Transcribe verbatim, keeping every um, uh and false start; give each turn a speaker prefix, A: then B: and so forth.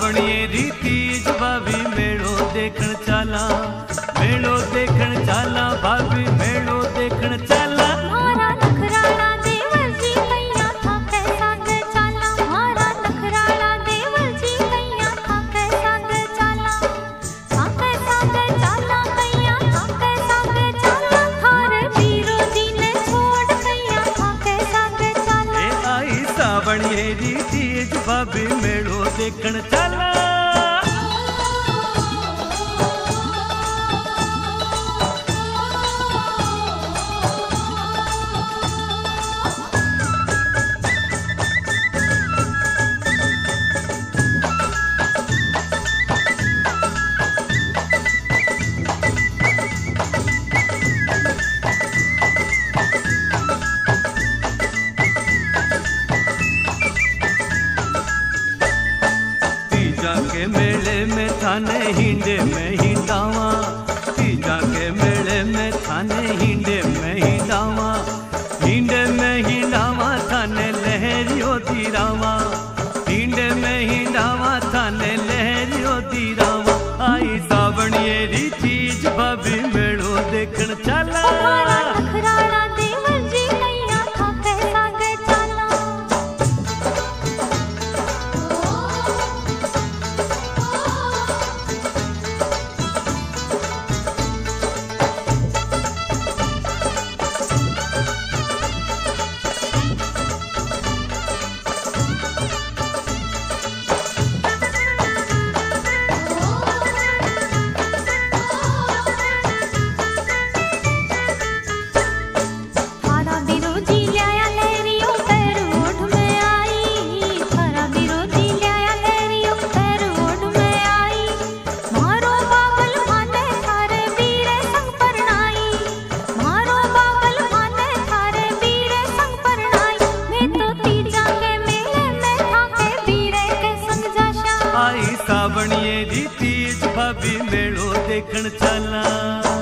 A: सावणिये रीतीज भाभी मेड़ो देखण चाला, मेड़ो देखण चाला भाभी मेड़ो देखण चाला।
B: मारा नखराला देवर जी कैया था कैसा गे चाला, मारा नखराला देवर जी कैया था कैसा गे चाला, था कैसा गे चाला कैया था कैसा गे चाला, थारे वीरो जी ने छोड़ कैया था कैसा गे चाला।
A: ए आई सावणिये रीतीज भाभी मेड़ो देखण चाला। के मेले में थाने हिंडे में ही डावा, तीजा के मेले में थाने हिंडे में ही डावा, हिंडे में ही डावा थाने लहरियो दीरावा, हिंडे में ही डावा थाने लहरियो दीरावा। आई सावणिये री चीज भाभी मेड़ो देखण चाला।
B: मारा नखराला देवर जी कैया था कैसा गे चाला।
A: सावणिये री तीज भाभी मेड़ो देखण चाला।